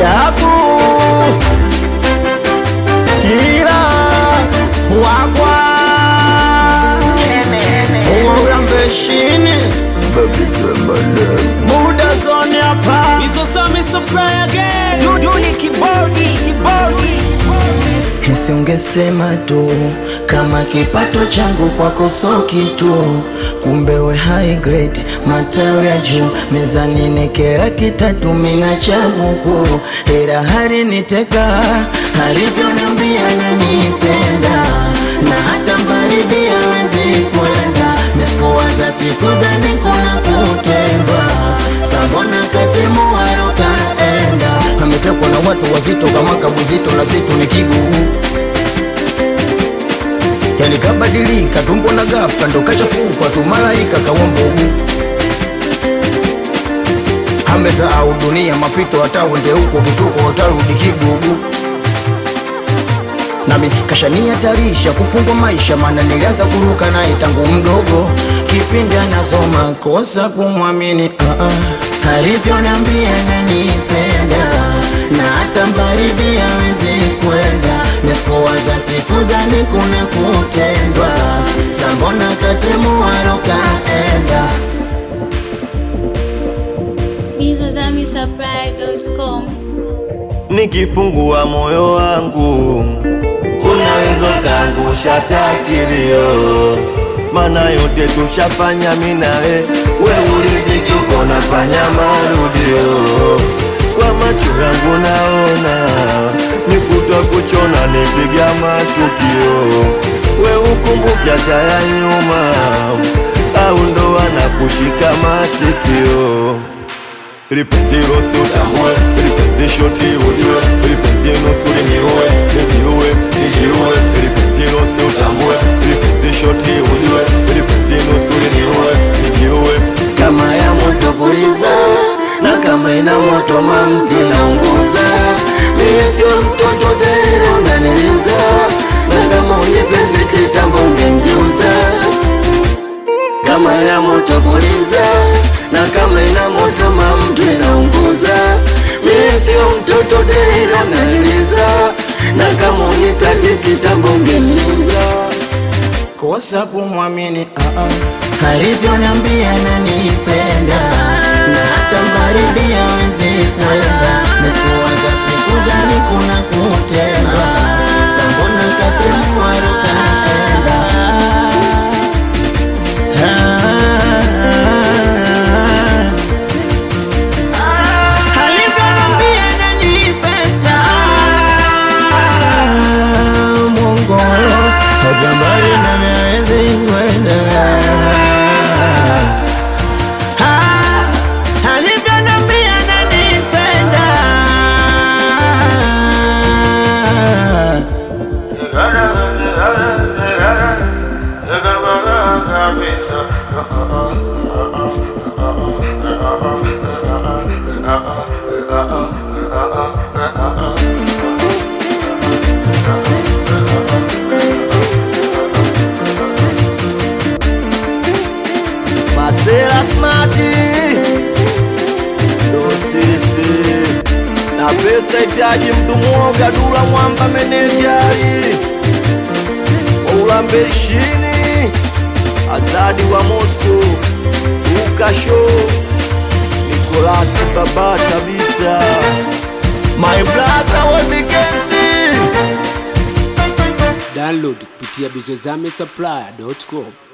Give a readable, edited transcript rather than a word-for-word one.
chapu kila wakwa urambeshini baby sembale muda zone hapa Izo sa Mr. Play again. Duduli kibodi Kesi ungesema tu kama kipato changu kwako so kitu, kumbe we high grade matawi ya juu mezani nekera kitatu mina chabuku hera hari niteka alivyoniambia nanipenda na hata mbaridi hawezi kwenda mesikuwaza siku za nikuna kutendwa sabona katemu warokaenda ametekwa na watu wazito kama kabuzito na zitu ni kigugu yani kabadilika tumbo na ghafla ndo kachafukwa tu malaika kawambugu amesahau dunia mapito hata uende huko kituko utarudi kigugu nami kashania tarisha kufungwa maisha maana nilianza kuruka naye tangu mdogo kipindi anasoma kosa kumwamini alivyoniambia nanipenda na hata mbaridi hawezi kwenda mesikuwaza siku za nikuna kutendwa sambona katemu warokaenda bizozamisupply.com. Nikifungua moyo wangu unaweza kaangusha takilio, mana yote tushafanya minawe we uliziki uko nafanya marudio. Kwa macho yangu naona nikuta kuchona nipiga matukio, we ukumbuke acha ya nyuma au ndo anakushika masikio. Lipenzi rosi utamue, lipenzi shoti ujue, lipenzi nusuri niue, nijiue. Lipenzi rosi utamue, lipenzi shoti ujue, lipenzi nusuri niue, nijiue. Kama ya moto puliza na kama ina moto mamti naunguza mimi sio mtoto dere unaniliza na kama unipende kitambo ungengeuza. Kama ya moto puliza na kama ina moto mamtu inaunguza mimi sio mtoto dere unaniliza na kama unipende kitambo ungengeuza. Kosa kumwamini alivyoniambia nanipenda na hata mbaridi hawezi kwenda mesikuwaza siku za nikuna kutendwa sambona katemu warokaenda alivyoniambia nanipenda Mungu hata mbali na hawezi kwenda Masela smati ndo sisi na pesa itaji mtu mwoga dula mwamba menejari Ulambeshini Azadi wa Moscow Ukasho Nikolasi baba kabisa My brother Webikesi. Download kupitia bizozamisupply.com.